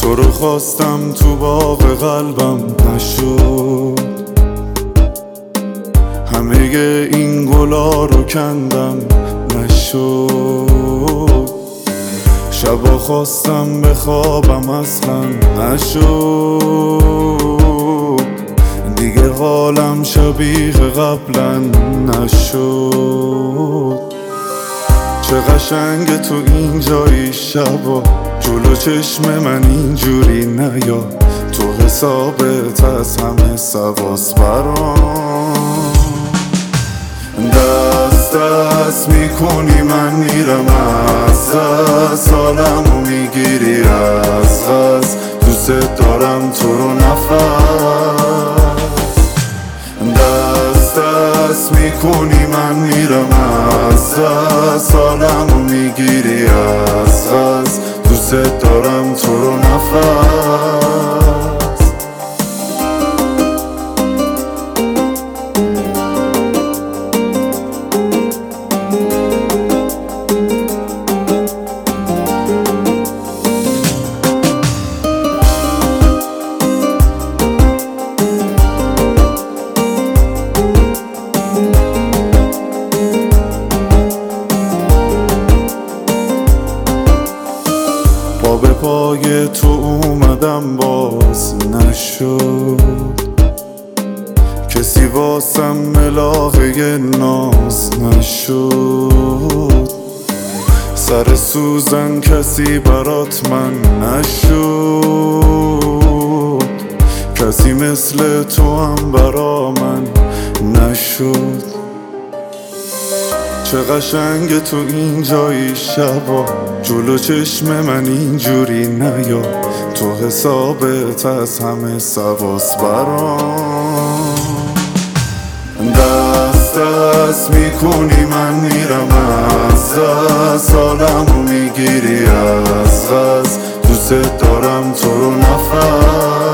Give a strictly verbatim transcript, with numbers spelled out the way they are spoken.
تو رو خواستم تو باغ قلبم نشد، همه این گلا رو کندم نشد، شبا خواستم بخوابم اصلا نشد، دیگه حالم شبیه قبلا نشد. چه قشنگ تو این جایی شبا، جلو چشم من اینجوری نیا، تو حسابت از همه سواس برام. دست دست میکنی من میرم از دست، حالمو میگیری از غز، دوست دارم تو رو نفس. دست دست میکنی من میرم از دست، حالمو میگیری از غز، دوست دارم تو رو نفس. پا به پای تو اومدم باز نشد، کسی واسم ملاقه ناز نشد، سر سوزن کسی برات من نشد، کسی مثل تو هم برا من نشد. چه قشنگ تو این جایی شبا، جلو چشم من اینجوری نیا، تو حسابت از همه سواس برام. دست دست میکنی من میرم از دست، حالمو میگیری از غز، دوست دارم تو رو نفس.